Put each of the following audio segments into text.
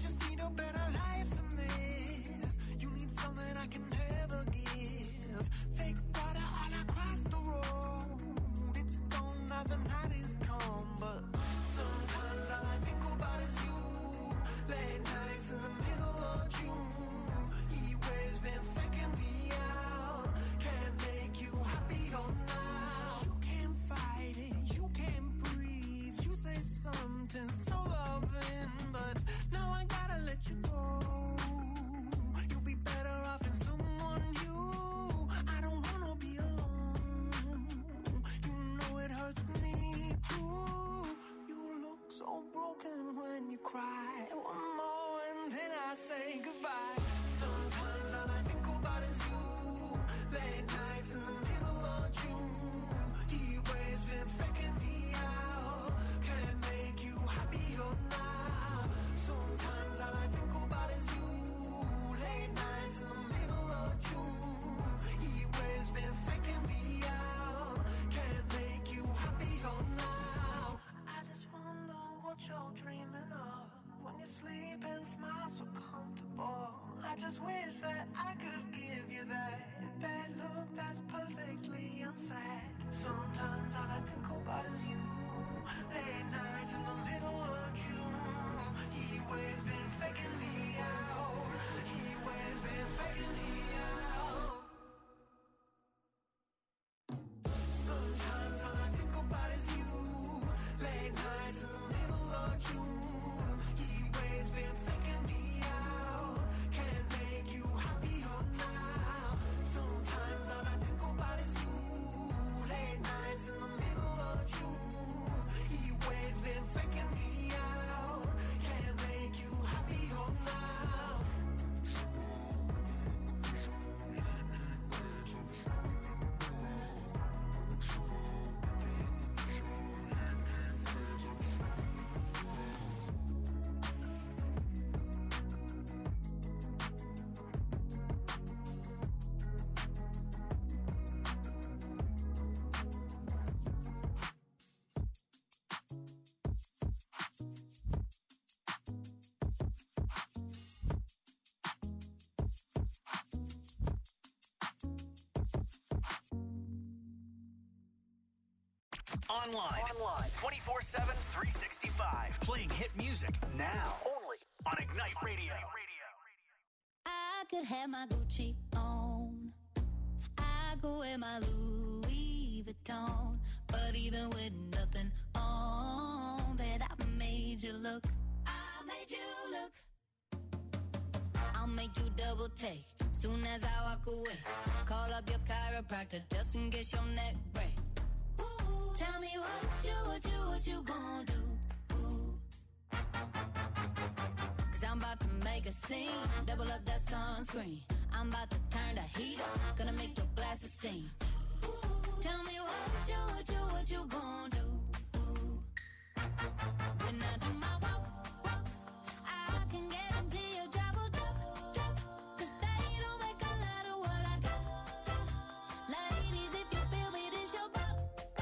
just need a better life than this. You need something I can never give. Fake water all across the road. It's gone now, the night is come. But sometimes all I think about is you. Late nights in the middle of June. He waves been faking me out. Can't make you happier now. You can't fight it, you can't breathe. You say something so loving, but now I gotta let you go. You'll be better off in someone new. I don't wanna be alone. You know it hurts me too. You look so broken when you cry. One more and then I say goodbye. Sometimes all I think about is you. Late nights in the middle of June. He waves been faking me out. Can't make you happier now. Sometimes all I think about is you. Late nights in the middle of June. He waves been faking me out. Can't make you happier now. I just wonder what you're dreaming of. When you sleep and smile so comfortable. I just wish that I could give you that bad look that's perfectly unsaid. Sometimes all I think about is you. Late nights in the middle of June. He waves been faking me out. He waves been faking me out. Sometimes all I think about is you. Late nights in the middle of June. He waves been faking me out. Can't make you happier now. Sometimes all I think about is you. Late nights in the middle of June. He waves been faking me out. Can't make you happier now. Online. 24/7, 365. Playing hit music now. Only on Ignite Radio. I could have my Gucci on. I go wear my Louis Vuitton. But even with nothing on, bet I made you look. I made you look. I'll make you double take. Soon as I walk away. Call up your chiropractor just in case your neck break. Tell me what you gonna do? Cause I'm about to make a scene. Double up that sunscreen. I'm about to turn the heat up. Gonna make your glasses steam. Tell me what you gonna do? When I do my walk, I can guarantee your job will drop. Cause they don't make a lot of what I got. Ladies, if you feel me, this your bop.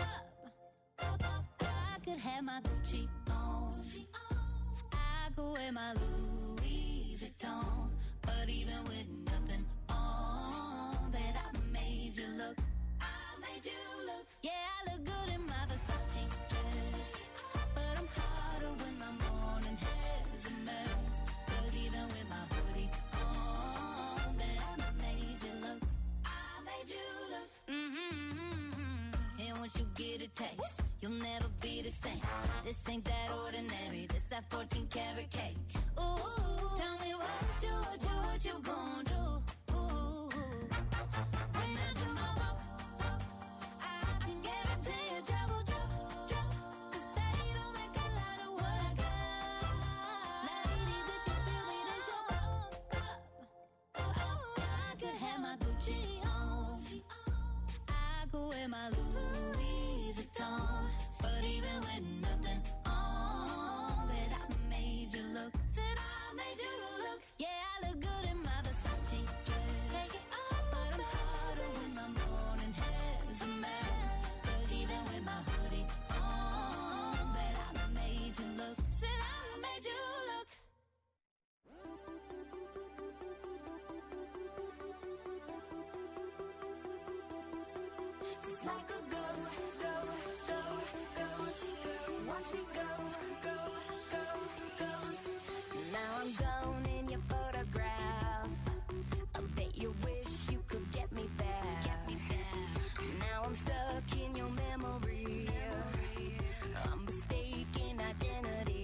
I could have my Gucci on. I go wear my Louis Vuitton. But even with nothing on, bet I made you look. I made you look. Yeah, I look good in my Versace dress. But I'm hotter when my morning hair's a mess. Cause even with my hoodie on, bet I made you look. I made you look. And once you get a taste, you'll never be the same. This ain't that ordinary. This that 14 karat cake. Ooh, tell me what you gonna do? When I do my walk, I can guarantee your job will drop. Cause they don't make a lot of what I got. Ladies, if you feel me, this your bop. I could have my Gucci on. I go wear my Louis Vuitton. But even with nothing on, bet I made you look. Said I made you look. Yeah, I look good in my Versace dress. Take it off, but I'm hotter when my morning hair's a mess. Cause even with my hoodie on, bet I made you look. Said I Watch me go, go, go, ghost. Now I'm gone in your photograph. I bet you wish you could get me back. Now I'm stuck in your memory. I'm mistaken identity.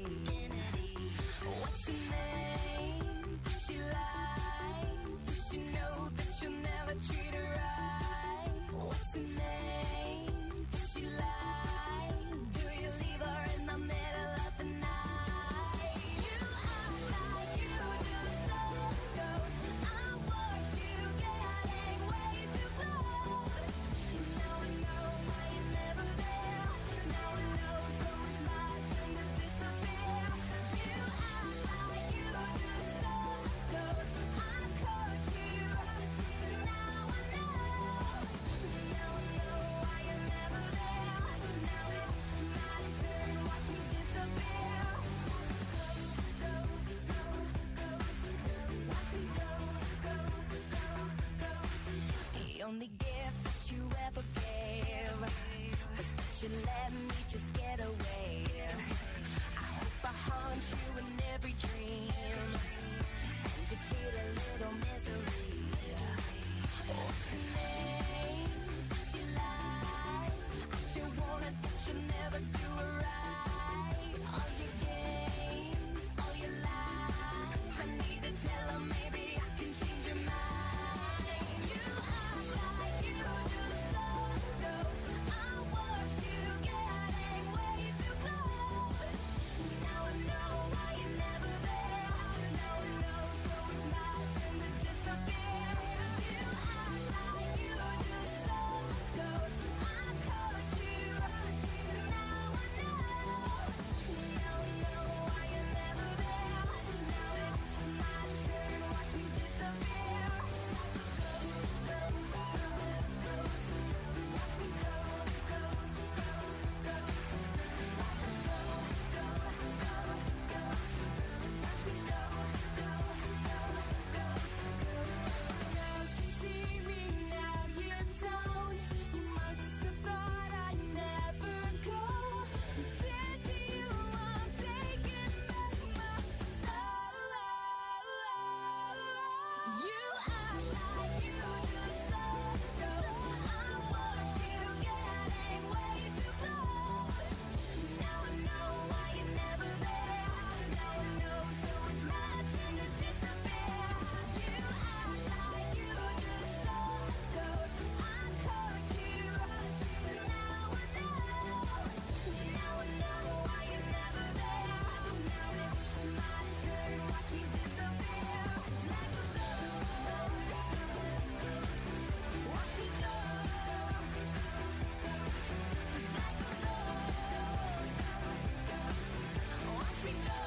What's her name? Does she lie? Does she know that you'll never treat her right? What's her name? Does she lie? Do you leave her in the middle of the night? You act like you just saw ghosts. I watched you getting way too close. Now I know why you're never there. Now I know, so it's my turn to disappear. You act like you just saw ghosts. I caught you. Now I know. Now I know why you're never there. Now it's my turn. Watch me disappear. Go, go, go, watch me go, go, go, go. The only gift that you ever gave was that you let me just get away. I hope I haunt you in every dream, and you feel a little misery. What's her name? Does she lie? I sure wanna that you'll never do it right. All your games, all your lies. I need to tell her maybe I can change your mind. You act like you just saw ghosts. I watched you getting way too close. Now I know why you're never there. Now I know, so it's my turn to disappear. You act like you just saw ghosts. I caught you. Now I know. Now I know why you're never there. Now it's my turn. Watch me disappear. Go, go, go, ghost. Watch me go, go, go, ghost. Just like a go, go, go, ghost. Watch me go, go, go, ghost. Now you see me, now you don't. You must have thought I'd never go. Dead to you, I'm taking back my soul. You act like you just saw ghosts. I watched you getting way too close. Now I know why you're never there. Now I know, so it's my turn to disappear. You act like you just saw ghosts. I caught you. Now I know. Now I know why you're never there. Now it's my turn. Watch me disappear. Just like a ghost. Watch me go. Just like a ghost. Watch me go.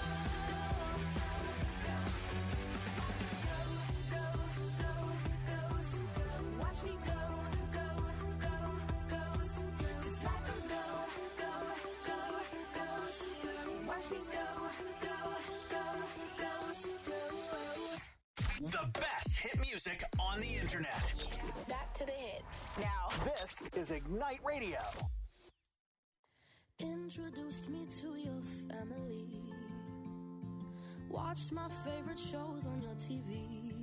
Go, go, ghost. Watch me go, go, go, ghost. Just like a go, go, go, ghost. Watch me go, go, go, ghost. The best hit music on the internet. Back to the hits. Now, this is Ignite Radio. Introduced me to your family. Watched my favorite shows on your TV.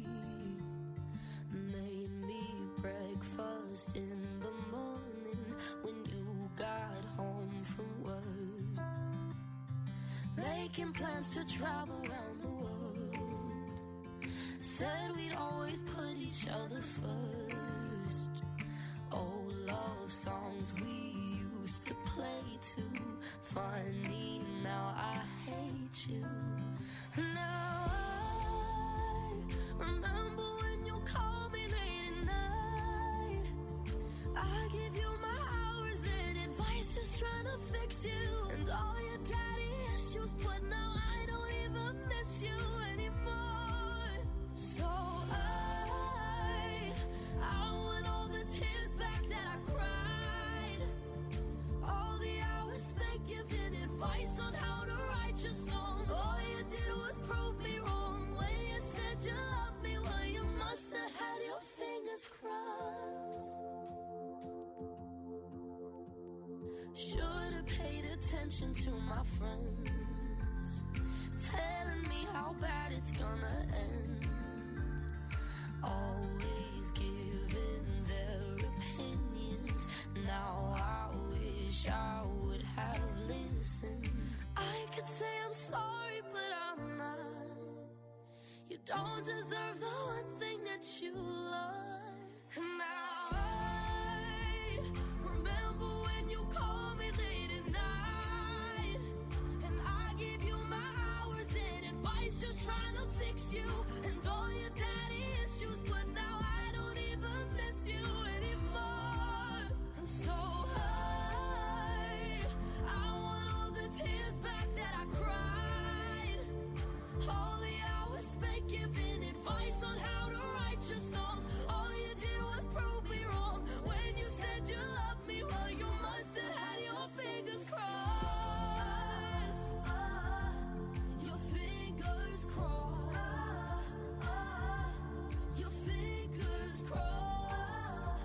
Made me breakfast in the morning when you got home from work. Making plans to travel around the world. Said we'd always put each other first. Old love songs we used to play too. Funny, now I hate you. Now I remember when you called me late at night. I give you my hours and advice, just trying to fix you. And all your daddy issues, but now I don't even miss you anymore. So I want all the tears back that I cried. All the hours spent giving advice on how to write your songs. All you did was prove me wrong when you said you loved me. Well, you must have had your fingers crossed. Should've paid attention to my friends, telling me how bad it's gonna end. Always giving their opinions. Now I wish I would have listened. I could say I'm sorry, but I'm not. You don't deserve the one thing that you love. And now I remember when you called me late at night, and I gave you my hours and advice, just trying to fix you and all your daddy issues. But now I don't even miss you anymore. And so I want all the tears back that I cried, all the hours spent giving advice on how to write your songs. All you did was prove me wrong when you said you loved me. Well, you must have had your fingers crossed. Your fingers crossed. Your fingers crossed.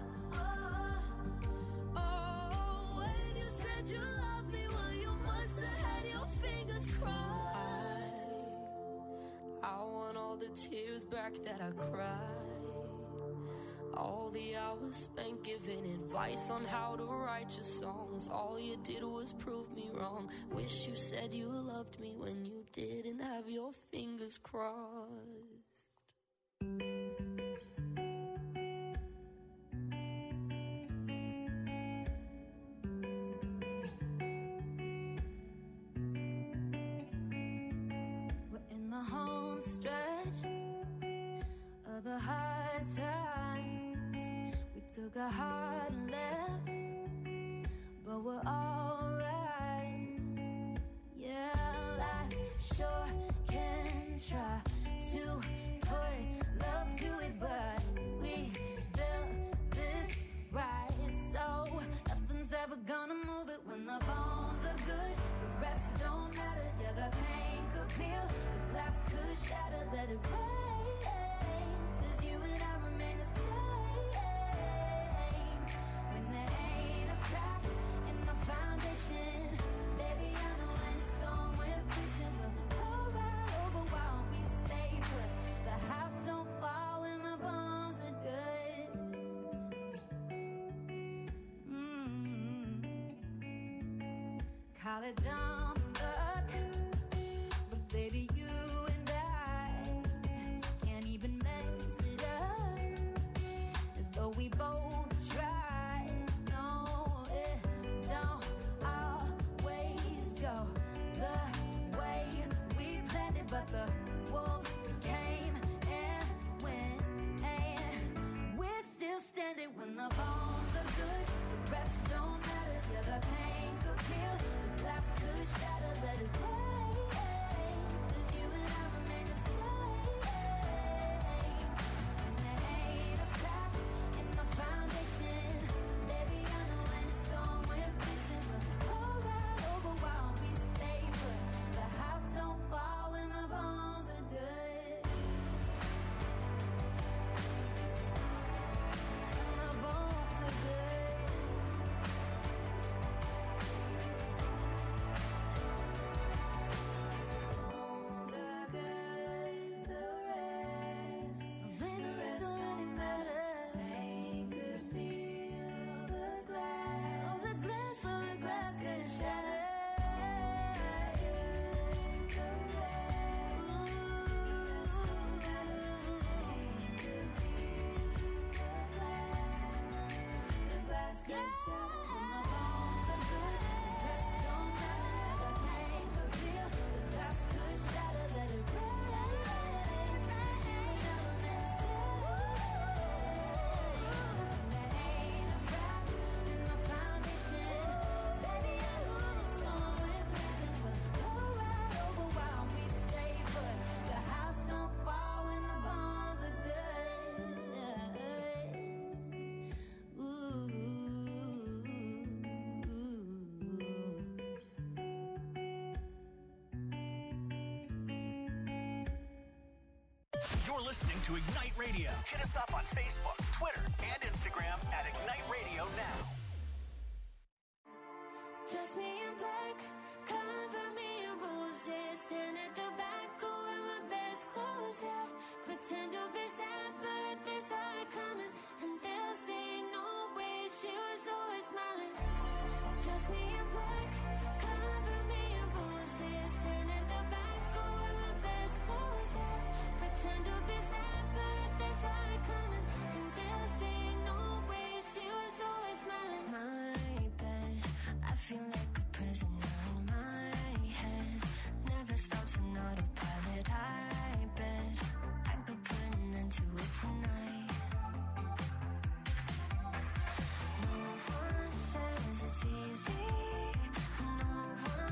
Oh, when you said you loved me, well, you must have had your fingers crossed. I want all the tears back that I cried, all the hours spent giving advice on how to write your songs. All you did was prove me wrong. Wish you said you loved me when you didn't have your fingers crossed. We're in the home stretch of the hard times. We took a hard left, but we're alright. Yeah, life sure can try to put love to it, but we built this right, so nothing's ever gonna move it. When the bones are good, the rest don't matter. Yeah, the pain could peel, the glass could shatter. Let it rain, 'cause you and I remain the same. When there ain't a crack in the foundation, baby, I know when it's storm, we're facing. We'll roll right over while we stay put. The house don't fall when the bones are good. Call it dumb luck, but baby, you and I can't even mess it up. And though we both try, no, it don't always go the way we planned it. But the wolves came and went, and we're still standing. When the bones are good, the rest don't matter. Yeah, the pain could peel, the glass could shatter. Let it rain, 'cause you and I remain the same. When there ain't a crack in the foundation, baby, I know when it's storm, we're facing. We'll roll right over while we stay put. The house don't fall when the bones are good. When the bones are good. Bones are good, the rest don't really matter. Pain could peel the glass, oh, the glass, oh, the glass could shatter. The glass could shatter. When the bones are good, the rest don't matter. The pain could peel, the glass could shatter. Let it rain, there ain't a crack in the foundation, baby, I know it's storm, we're facing. We'll go right over while we stay put. The house don't fall when the bones are good. Ooh. You're listening to Ignite Radio. Hit us up on Facebook, Twitter, and Instagram at Ignite Radio Now. Dress me in black, cover me in roses. Stand at the back, go wear my best clothes, yeah. Pretend to be sad, but they saw it coming. And they'll say, no way, she was always smiling. Dress me in black, cover me in roses. Stand at the back, go wear my best clothes, yeah. Pretend to be sad, but they saw it coming. And they'll say, no way, she was always smiling. My bed, I feel like a prisoner in my head. Never stops on autopilot. I bet I could put an end to it tonight. No one says it's easy. No one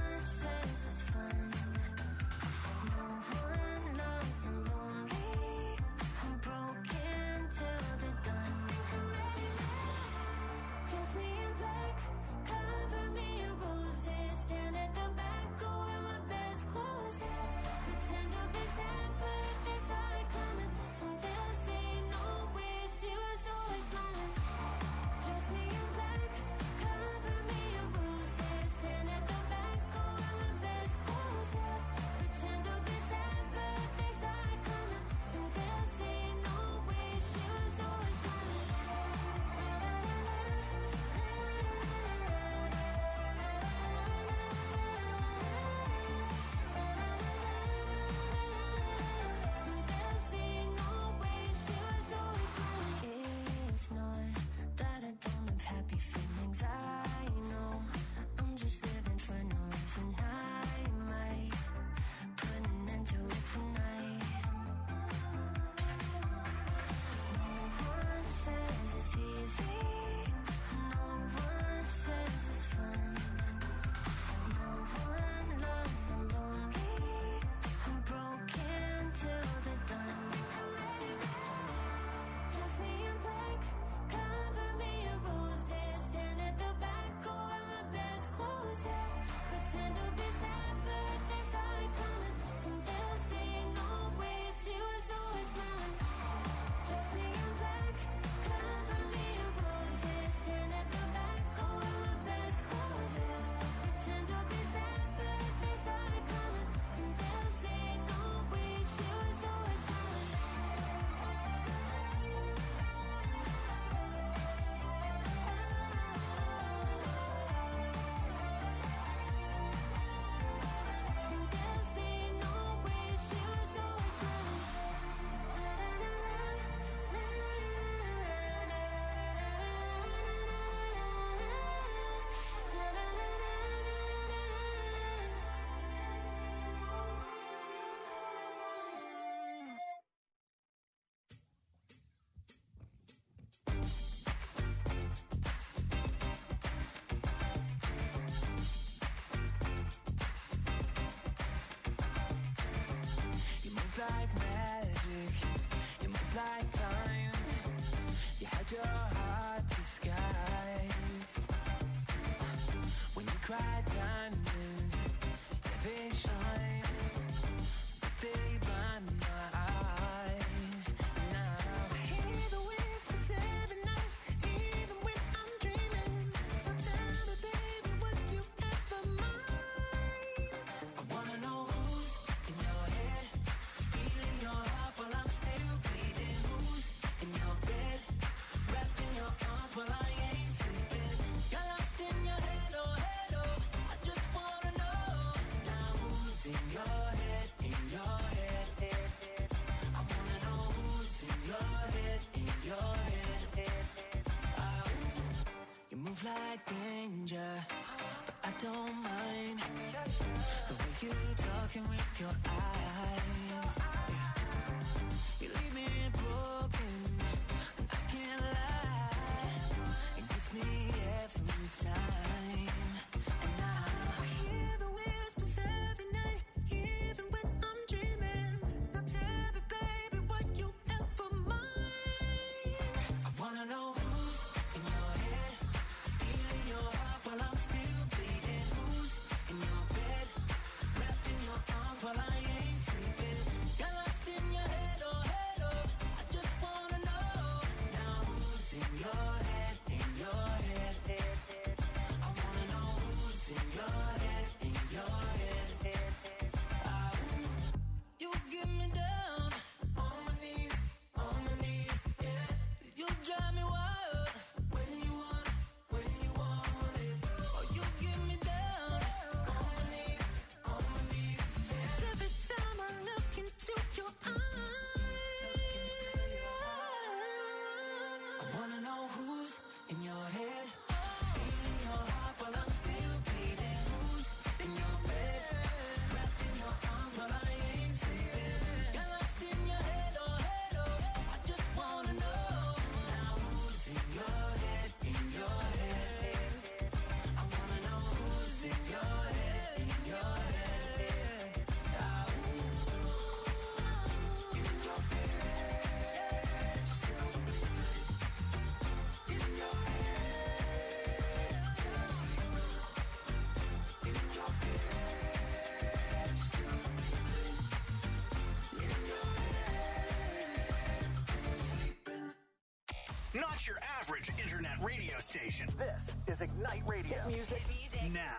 is Ignite Radio. Hit music now.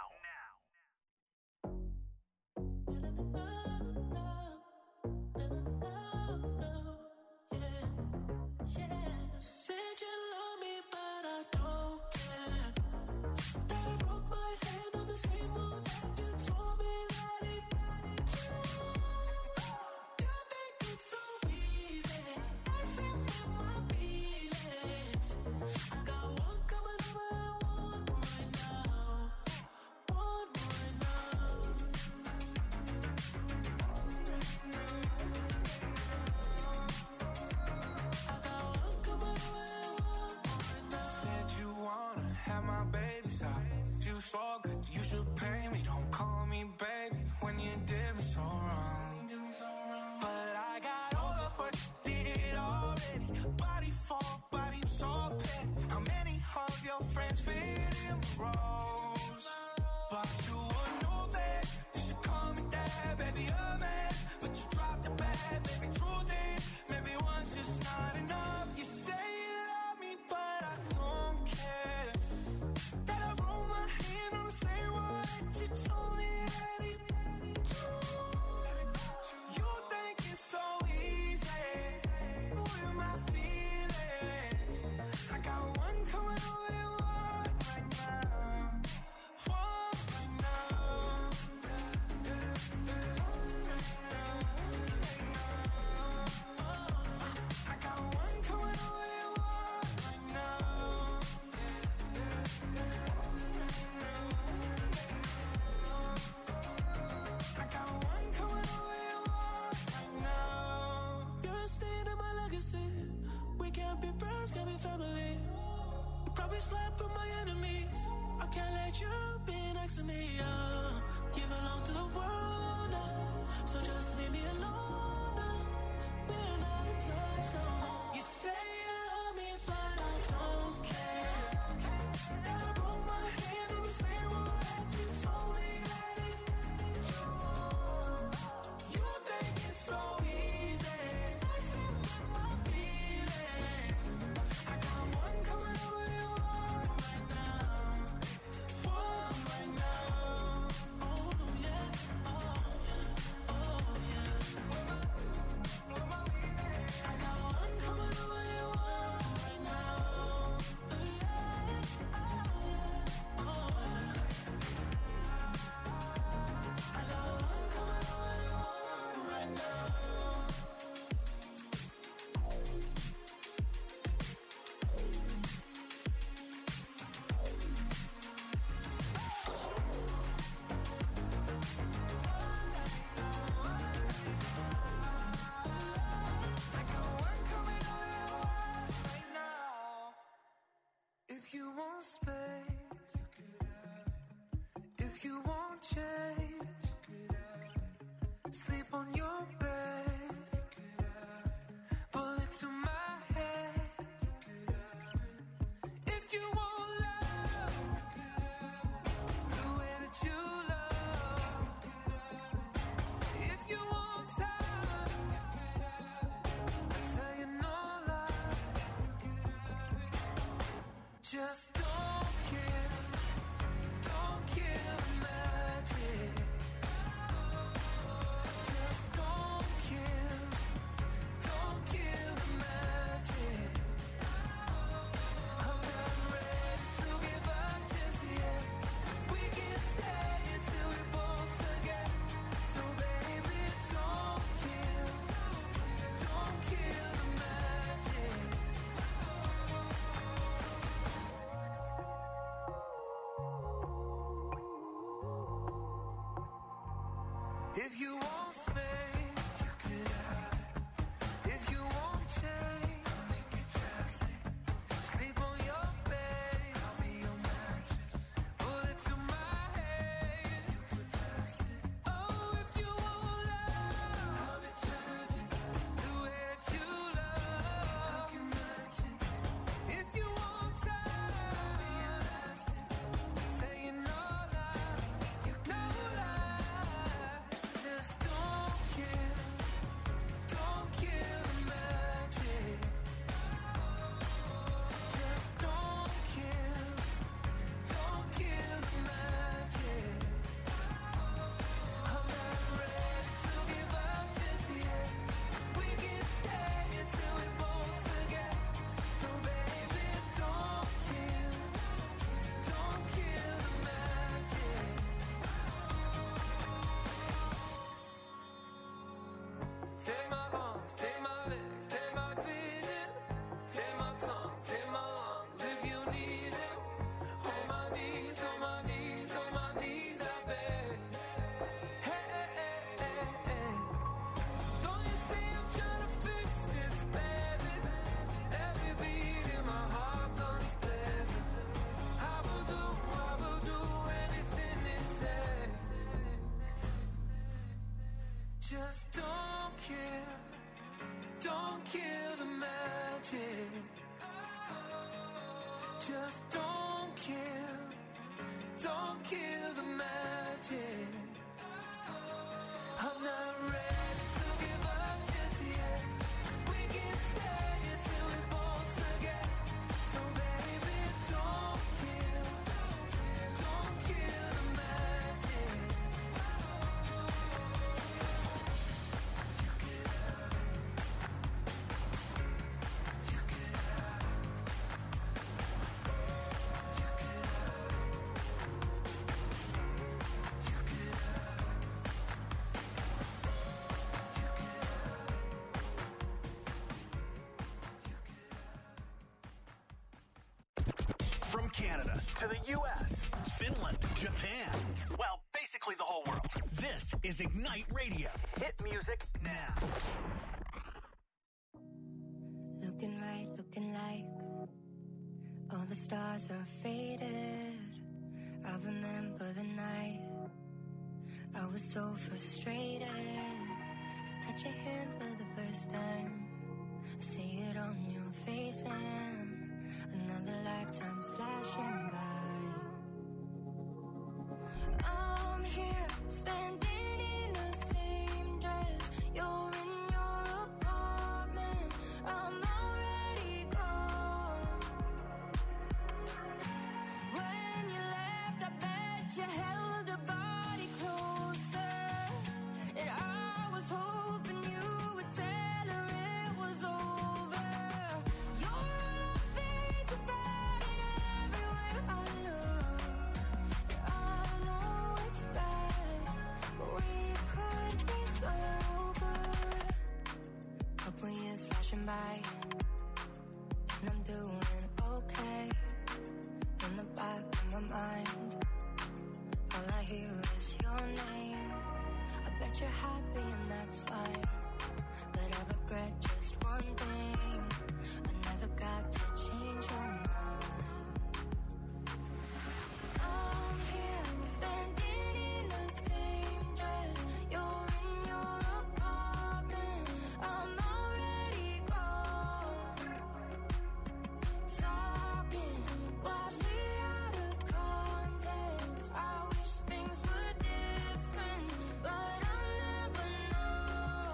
Said you love me, but I don't care. That I broke my hand on the table that you told me that it you think it's so easy. I sit with my feelings. I got one coming over and one right now. One right now. I got one coming over and one right now. Said you wanna have my babies out. You so good, you should pay me. Don't call me baby when you did me so wrong. But I got all of what you did already. Body for body, so petty. How many of your friends fit in the roles? But you would know that you should call me dad, baby, a man. But you dropped the bag, baby, truth is, maybe one's just not enough. You say you love me, but I don't care. That I roll my hand on the same wall that you told me that it you think it's so easy. With my feelings, I got one coming over and one right now. One right now. I got one coming over and one right now. I got one coming over and one right now. You're a stain in my legacy. We can't be friends, can't be family. You probably slept with my enemies. I can't let you be next to me. You belong to the world now, so just leave me alone now. We're not in touch no more. You say you love me, but I don't care. That I broke my hand on the same wall that you told me that it you think it's so easy. I sit with my feelings. I got one coming over and one right now. One right now. Oh yeah, oh yeah, oh yeah. I got one coming over and one right now. Oh yeah. I got one coming over and one right now. I got one coming over and one right now. If you want space, you could have it. If you want change, you could have it. Sleep on your bed, you could have it. Bullet to my head, you could have it. If you want love, you could have it. The way that you love, you could have it. If you want time, you could have it. I tell you no lie, you could have it. Just don't kill the magic. Just don't kill the magic. I'm not ready to give up just yet. We can stay until we both forget. So baby, don't kill the magic. If you want space, you could have it. If you want change, I'll make it drastic. Sleep on your bed, I'll be your mattress. Bullet to my head, you could fast it. Oh, if you want love, I'll be tragic. The way that you love, I can match it. If you want time, I'll be elastic. Saying no lie, you no lie. Just don't kill the magic. Just don't kill the magic. I'm not ready to give up just yet. We can stay until we both forget. So baby, don't kill the magic. You can have it. You can have it. You can have it. You can have it. From Canada to the U.S., Finland, Japan, well, basically the whole world. This is Ignite Radio. Hit music now. Looking right, looking like all the stars are faded. I remember the night I was so frustrated. I touch your hand for the first time. I see it on your face and another lifetime's flashing by. I'm here standing in the same dress. You're in your apartment. I'm already gone. When you left, I bet you held a body closer. And I was hoping you would tell her it was over. You're all I think about it everywhere I look. I know it's bad, but we could be so good. Couple years flashing by, and I'm doing okay. In the back of my mind, all I hear is your name. I bet you're happy and that's fine, but I regret just one thing. I never got to change your mind. I'm here standing in the same dress. You're in your apartment. I'm already gone. Talking wildly out of context. I wish things were different, but I'll never know.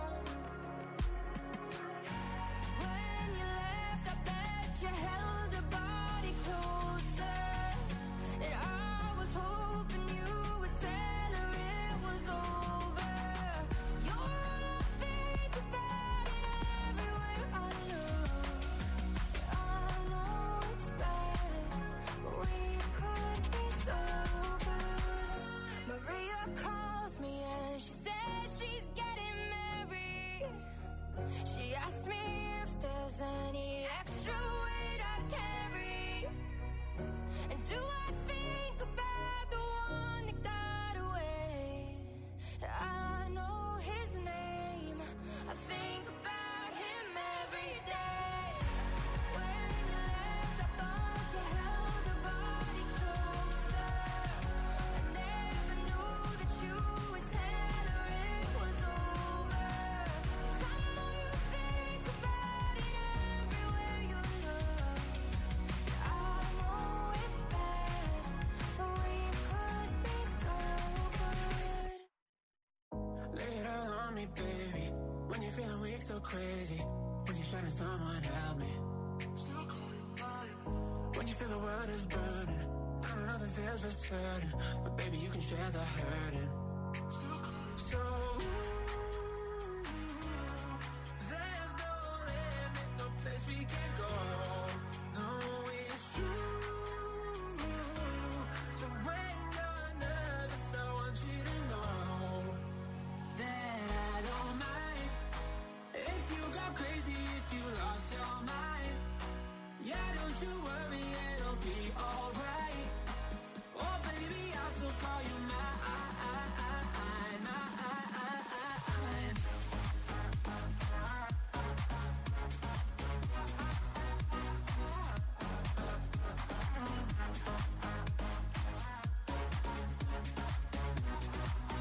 When you left, I bet you held a body closer. And I was hoping you would tell her it was over. You're all I think about it everywhere I look. I know it's bad, but we could be so good. Maria calls me and she says she's getting married. She asked me if there's any extra weight I carry. And do I think about the one that got away? I know his name. I think about him every day. When you left, I thought you held a body closer. I never knew that you would tell her it was over. 'Cause I know you think about it everywhere you look. I know it's bad, but we could be so good. Lay it all on me, baby. When you're feeling weak, so crazy. When you're shining, someone help me. When you feel the world is burning, I don't know if it feels for certain, but baby, you can share the hurting. So there's no limit, no place we can go. No, it's true. So when you're nervous, I want you to know that I don't mind if you go crazy, if you lost your mind. Yeah, don't you worry, it'll be alright. Oh baby, I'll still call you mine.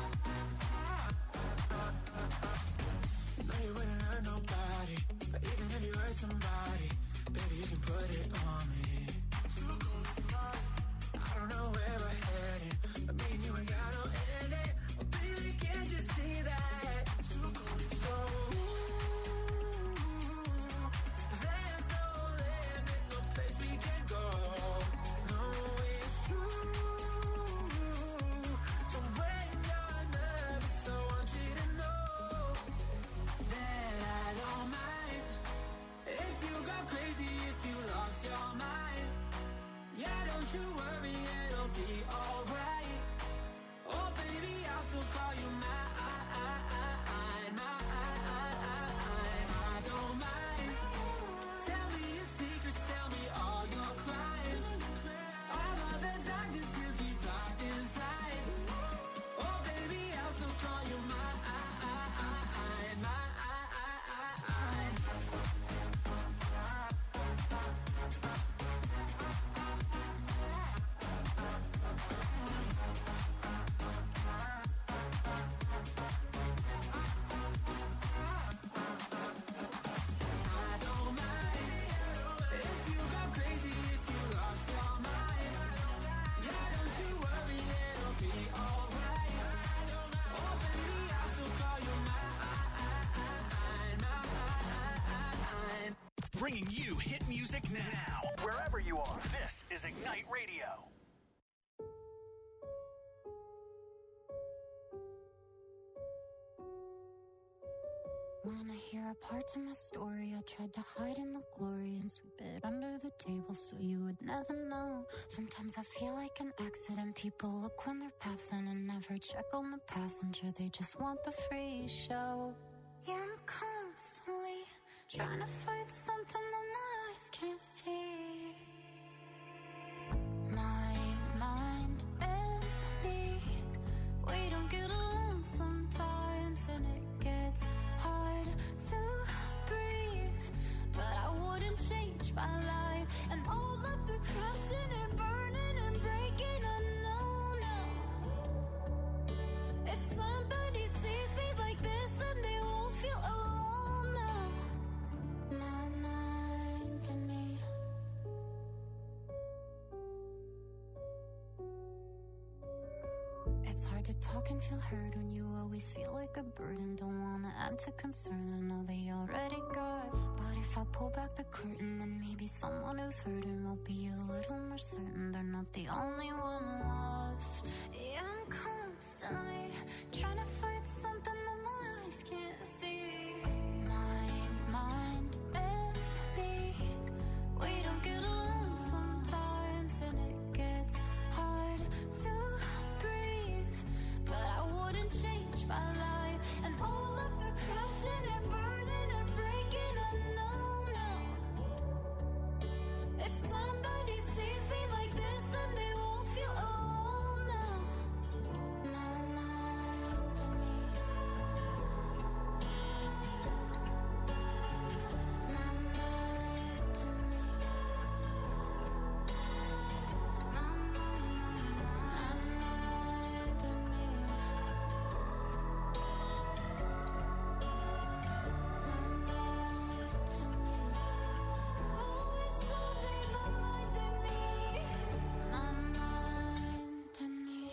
No, you wouldn't hurt nobody, but even bringing you hit music now. Wherever you are, this is Ignite Radio. Wanna hear a part of my story? I tried to hide in the glory and sweep it under the table so you would never know. Sometimes I feel like an accident. People look when they're passing and never check on the passenger. They just want the free show. Yeah, I'm constantly trying to fight something that my eyes can't see. My mind and me, we don't get along sometimes, and it gets hard to breathe. But I wouldn't change my life, and all of the crashing and burning and breaking, I know now. If somebody sees me like this, then they won't feel alone now. My mind and me. It's hard to talk and feel heard when you always feel like a burden. Don't wanna add to concern, I know they already got. But if I pull back the curtain, then maybe someone who's hurting will be a little more certain they're not the only one lost. Yeah, I'm constantly trying to fight something that my eyes can't see. My mind and me, we don't get along sometimes, and it gets hard to breathe. But I wouldn't change my life, and all of the crashing and burning and breaking, I know now. If somebody sees me like this, then they won't feel alone now. My mind and me. My mind and me. My mind and me. Oh, it's only my mind and me. My mind and me.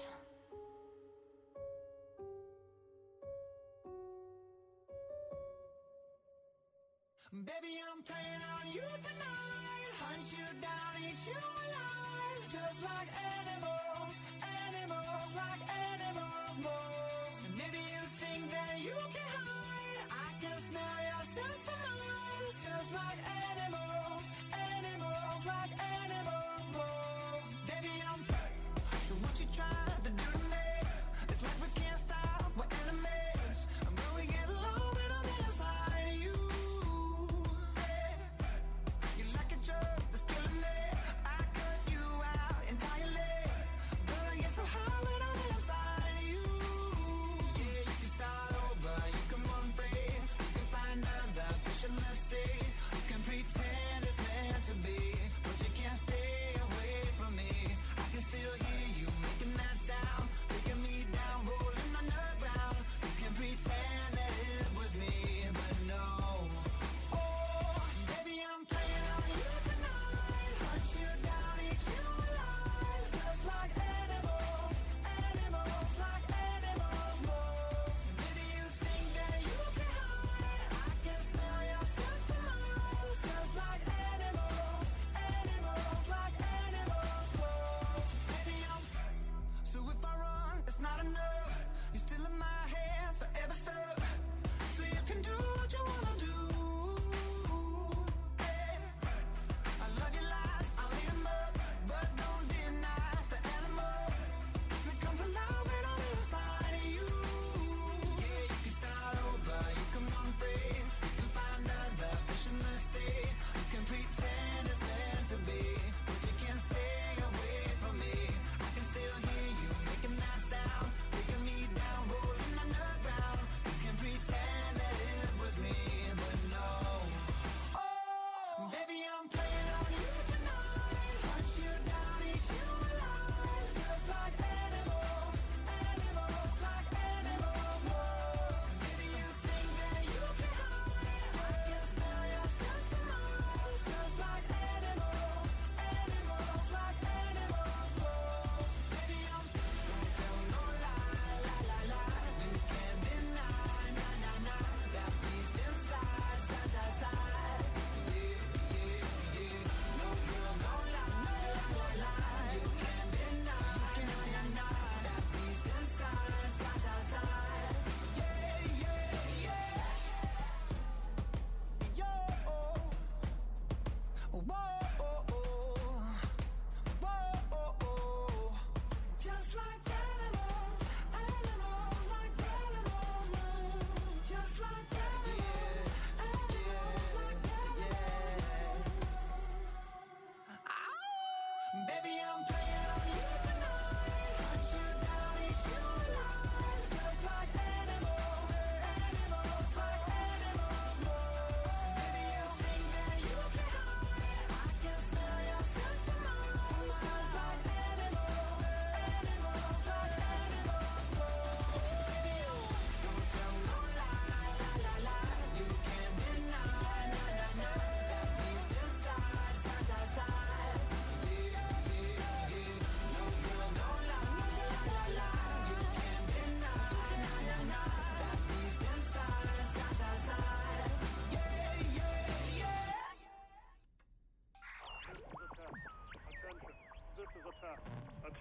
Baby, I'm playing on you tonight. Hunt you down, eat you alive. Just like animals, animals, like animals, moles. And maybe you think that you can hide. I can smell yourself for miles. Just like animals, animals, like animals, moles. Baby, I'm so what you trying to do to me? It's like we can't stop, we're enemies. I'm going to get low when I'm inside of you. You like a drug that's killing me. I cut you out entirely. But I get so high when I'm inside of you. Yeah, you can start over, you can run free. You can find other fish in the sea. You can pretend it's meant to be, but you can't stay away from me. I can still hear you making that sound.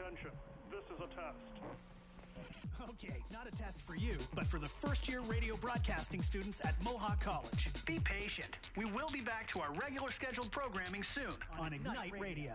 Attention, this is a test. Okay, not a test for you, but for the first-year radio broadcasting students at Mohawk College. Be patient. We will be back to our regular scheduled programming soon on Ignite Radio.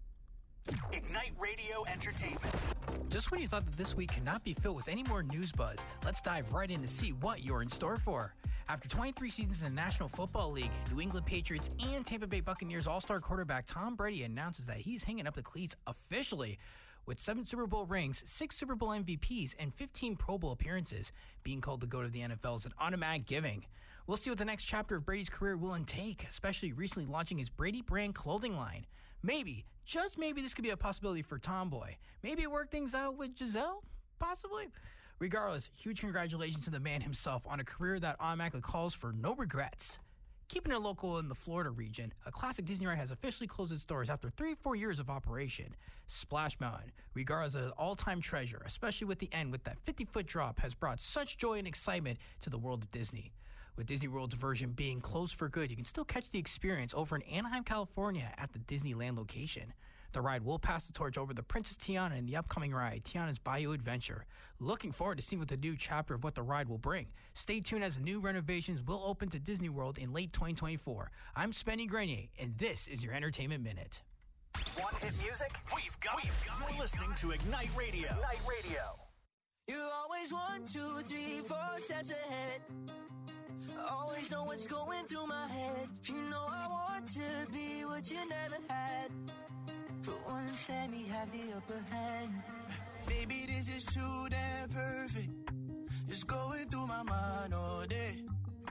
Ignite Radio Entertainment. Just when you thought that this week cannot be filled with any more news buzz, let's dive right in to see what you're in store for. After 23 seasons in the National Football League, New England Patriots and Tampa Bay Buccaneers all-star quarterback Tom Brady announces that he's hanging up the cleats officially. With 7 Super Bowl rings, 6 Super Bowl MVPs, and 15 Pro Bowl appearances, being called the GOAT of the NFL is an automatic giving. We'll see what the next chapter of Brady's career will intake, especially recently launching his Brady brand clothing line. Maybe, just maybe, this could be a possibility for Tomboy. Maybe work things out with Giselle? Possibly. Regardless, huge congratulations to the man himself on a career that automatically calls for no regrets. Keeping it local in the Florida region, a classic Disney ride has officially closed its doors after 3-4 years of operation. Splash Mountain, regarded as an all-time treasure, especially with the end with that 50-foot drop, has brought such joy and excitement to the world of Disney. With Disney World's version being closed for good, you can still catch the experience over in Anaheim, California at the Disneyland location. The ride will pass the torch over the Princess Tiana in the upcoming ride, Tiana's Bayou Adventure. Looking forward to seeing what the new chapter of what the ride will bring. Stay tuned as the new renovations will open to Disney World in late 2024. I'm Spenny Grenier, and this is your Entertainment Minute. Want hit music? We've got it. You're listening to Ignite Radio. Ignite Radio. You always 1, 2, 3, 4 steps ahead. Always know what's going through my head. You know I want to be what you never had. For once, let me have the upper hand. Baby, this is too damn perfect. It's going through my mind all day.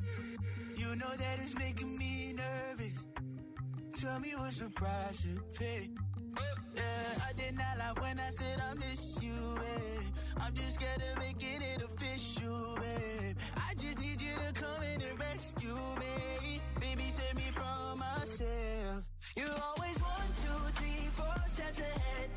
You know that it's making me nervous. Tell me what's the price to pay. Yeah, I did not lie when I said I miss you, babe. I'm just scared of making it official, babe. I just need you to come in and rescue me. Baby, save me from myself. You always 1, 2, 3, 4 steps ahead.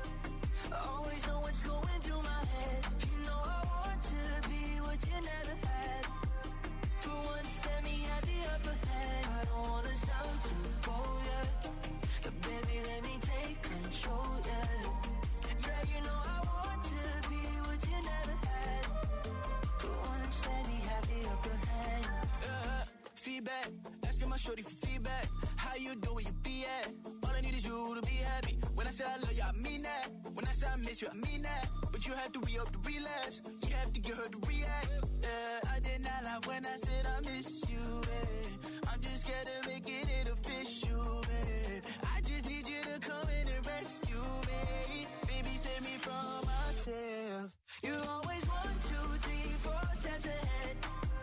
Always know what's going through my head. You know I want to be what you never had. For once, let me have the upper hand. I don't wanna sound too bold, yeah. But baby, let me take control, yeah. Yeah, you know I want to be what you never had. For once, let me have the upper hand. Feedback, asking my shorty for feedback. How you do where you be at? All I need is you to be happy. When I say I love you, I mean that. When I say I miss you, I mean that. But you have to re-up the relapse. You have to get her to react. Yeah, I did not lie when I said I miss you, babe. I'm just scared of making it official, babe. I just need you to come in and rescue me. Baby, save me from myself. You always 1, 2, 3, 4 steps ahead.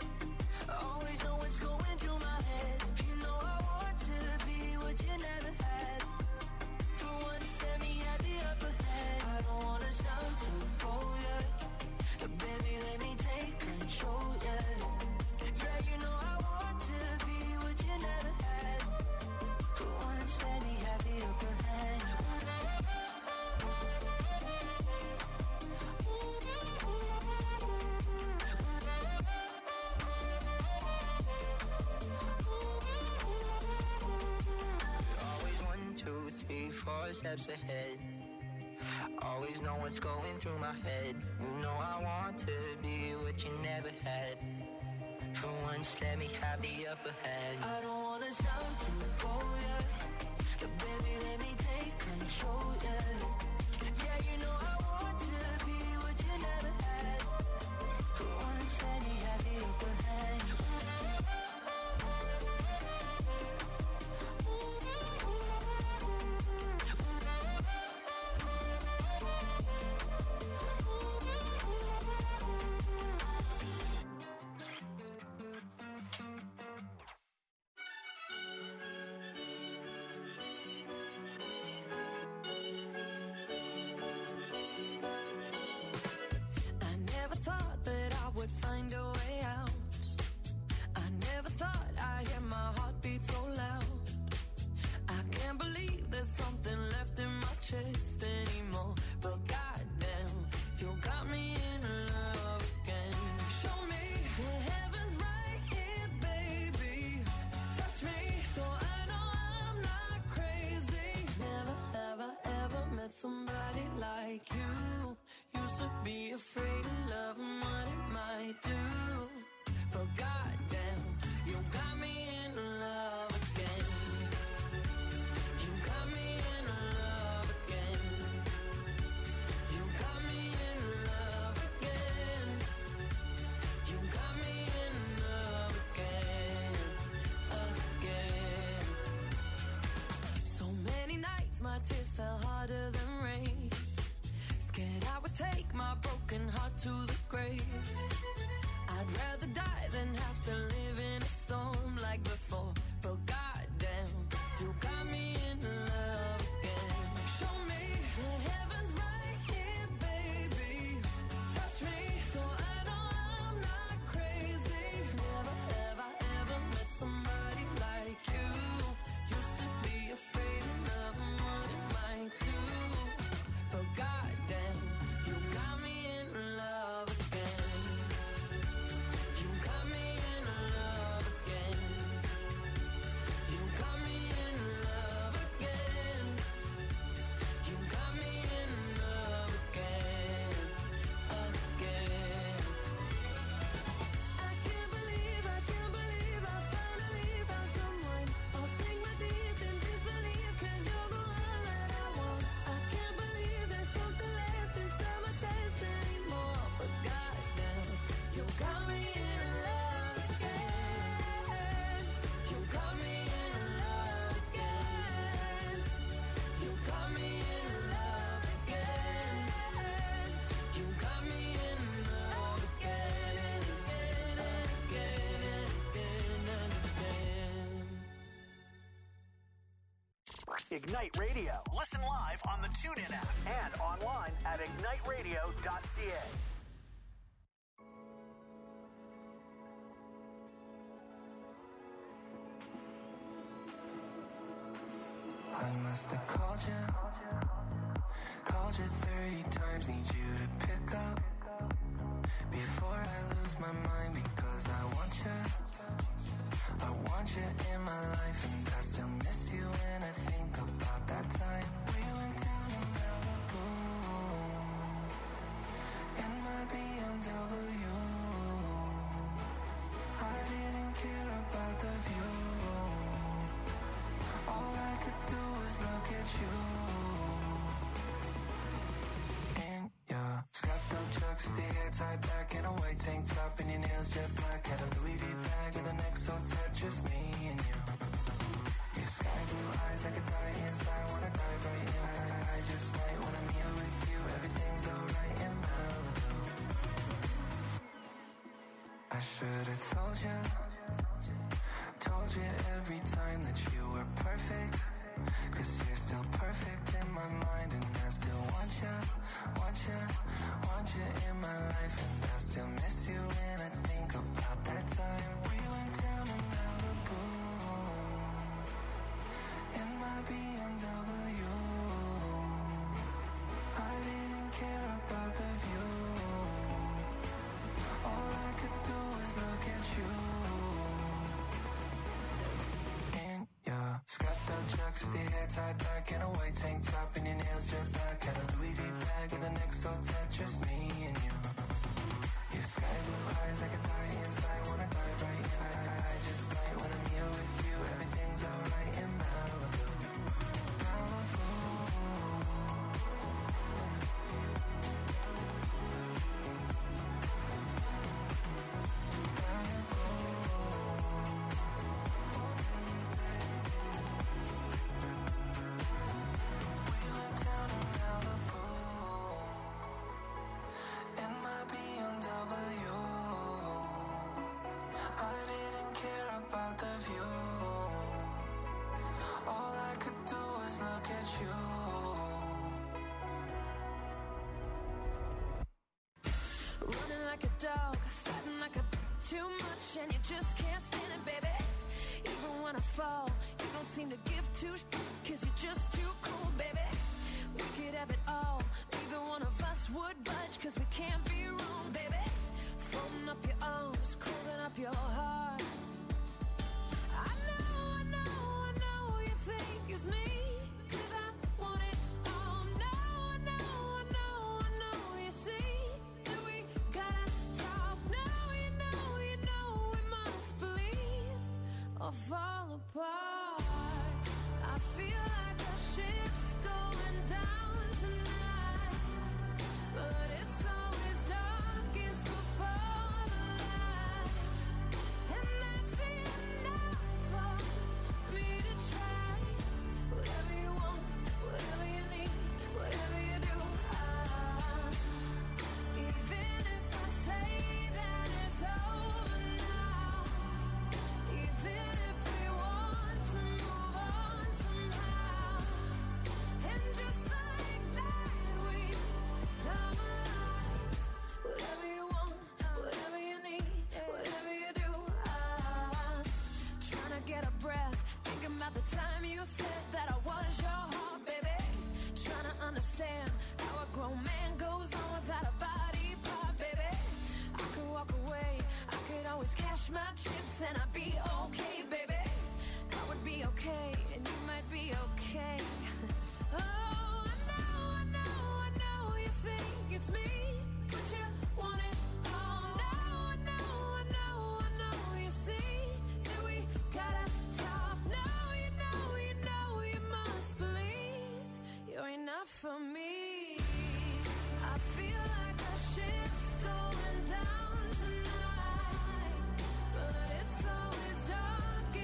Always know what's going through my head. You know I want to be what you never had. For once, let me have the upper hand. I don't wanna sound too bold, yeah. But baby, let me take control, yeah. Yeah, you know I want to be what you never had. For once, let me have the upper hand. Always 1, 2, 3, 4 steps ahead. Always know what's going through my head. You know I want to be what you never had. For once, let me have the upper hand. I don't wanna sound too bold, yeah. But baby, let me take control, yeah. Yeah, you know I want to be what you never had. For once, let me have the upper hand. Ignite Radio. Listen live on the TuneIn app and online at igniteradio.ca. I must have called you 30 times, need you to pick up before I lose my mind, because I want you in my life, and I still miss you when I think about that time we went down to Malibu in my BMW. I didn't care about the view. All I could do was look at you. In your scuffed up chucks with your hair tied back in a white tank top and your nails jet black. Had a Louis V bag with an XO tat, just me and you. Your sky blue eyes, I could die inside, wanna dive right in. I just might when I'm here with you. Everything's alright in Malibu. I should've told you every time that you were perfect, 'cause you're still perfect in my mind, and I still want you in my life, and I still miss you when I think about that time we went down to Malibu in my BMW. I didn't care about the view. All I could do was look at you. Yeah, scuffed up chucks with your hair tied back in a white tank top and your nails jet black. Had a Louis V bag with an XO tat, just me and you. Your sky blue eyes, I could die inside, wanna dive right in. I just might when I'm here with you. Everything's alright in Malibu. Malibu. Running like a dog, fighting like a too much, and you just can't stand it, baby. Even when I fall, you don't seem to give two cause you're just too cool, baby. We could have it all, neither one of us would budge, cause we can't be wrong, baby. Folding up your arms, closing up your heart. I know you think it's me, cause I want it all. No, I know you see that we gotta talk. No, you know we must believe or fall apart. I feel like the ship's going down tonight, but it's always darkest before the light, and that's enough for me to try. Whatever you want, whatever you need, whatever you do, even if I say that it's over now, even if we want to move on somehow, and just like that we come alive. Whatever you want, whatever you need, whatever you do, trying to get a breath, thinking about the time you said that I was your heart, baby. Trying to understand how a grown man goes on without a body part, baby. I could walk away, I could always cash my chips, and I'd be okay, baby. I would be okay, and you might be okay. Oh, I know you think it's me, but you want it all. No, I know you see that we gotta talk. No, you know you must believe you're enough for me. I feel like the ship's going down tonight, but it's always dark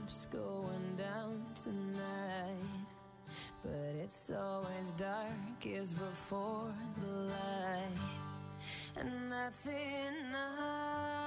ships going down tonight. But it's always darkest before the light, and that's enough.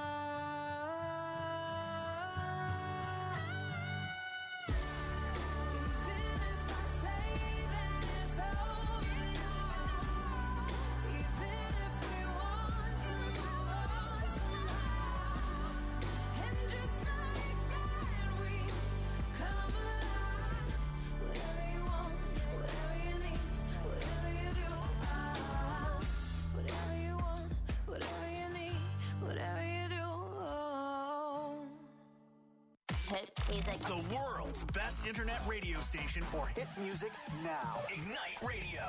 The world's best internet radio station for hit music now. Ignite Radio.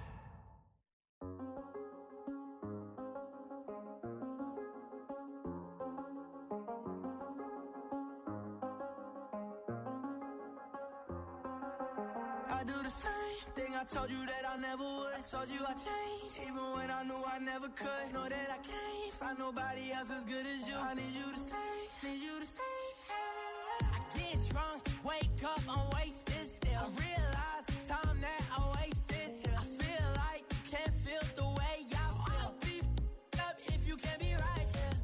I do the same thing I told you that I never would. I told you I changed, even when I knew I never could. Know that I can't find nobody else as good as you. I need you to stay, need you to stay. I get drunk, wake up, I'm wasted still. I realize the time that I wasted here. I feel like you can't feel the way I feel. I'll be up if you can't be right here.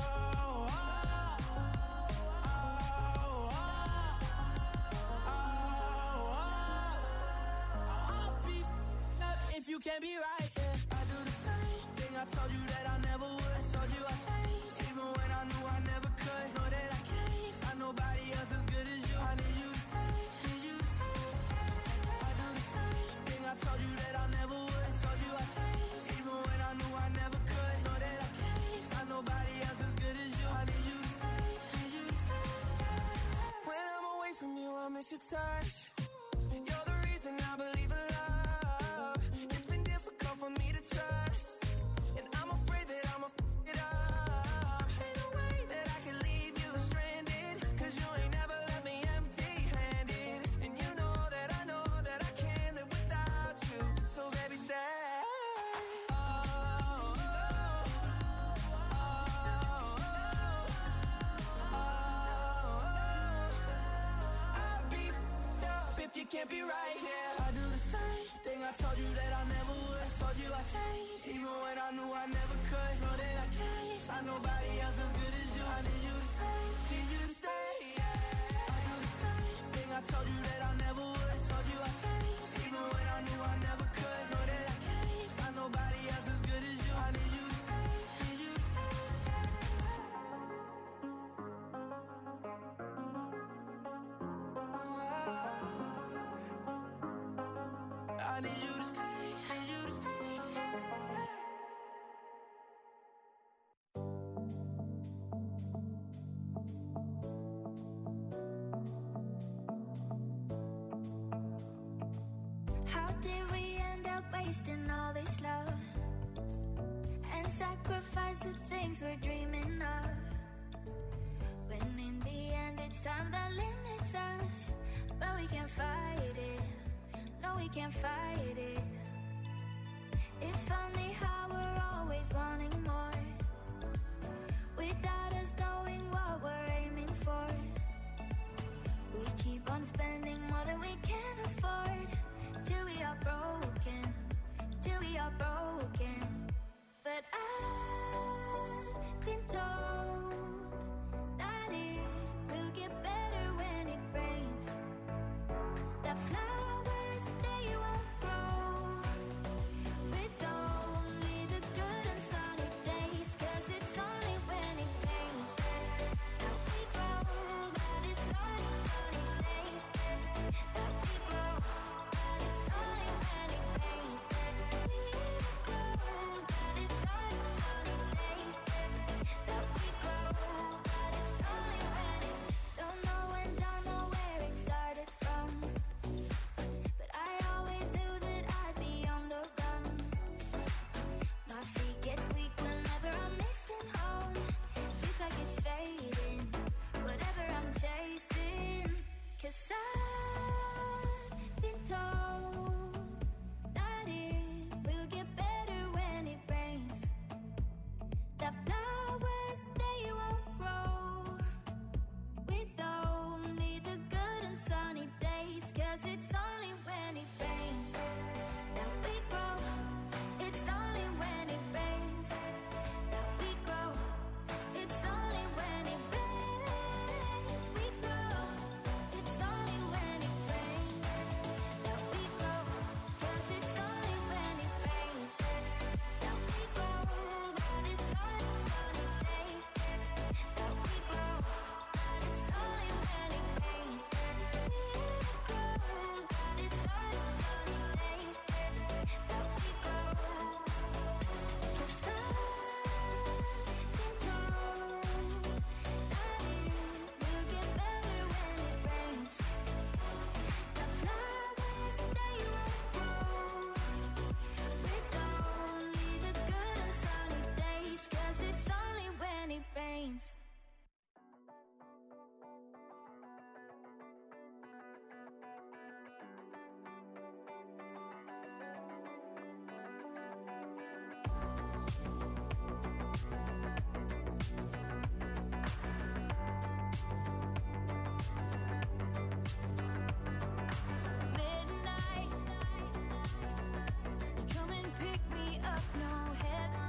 I'll be up if you can't be right here. I do the same thing I told you that I never would. I told you I changed, even when I knew I never could. Know that I can't find nobody else as good as you. I need you to stay, need you to stay. I do the same thing I told you that I never would. I told you I changed, even when I knew I never could. Know that I can't find nobody else as good as you. I need you to stay, need you to stay. When I'm away from you, I miss your touch. You're the reason I believe in love. It's been difficult for me to trust, and I'm afraid that I'ma f it up. Ain't no way that I can leave you stranded, 'cause you ain't never left me empty-handed. And you know that I can't live without you. So baby, stay. I'll be f***ed up if you can't be right here. I do the same thing I told you that I never would. I told you I changed, even when I knew I never could. Know that I can't find nobody else as good as you. I need you to stay, need you to stay. I do the same thing I told you that I never would. I told you I changed, even when I knew I never could. Know that I can't find nobody else as good as you. I need you to stay, need you to stay. I need you to stay, need you to stay. How did we end up wasting all this love and sacrifice the things we're dreaming of? When in the end it's time that limits us, but we can't fight it. No, we can't fight it. It's funny how we're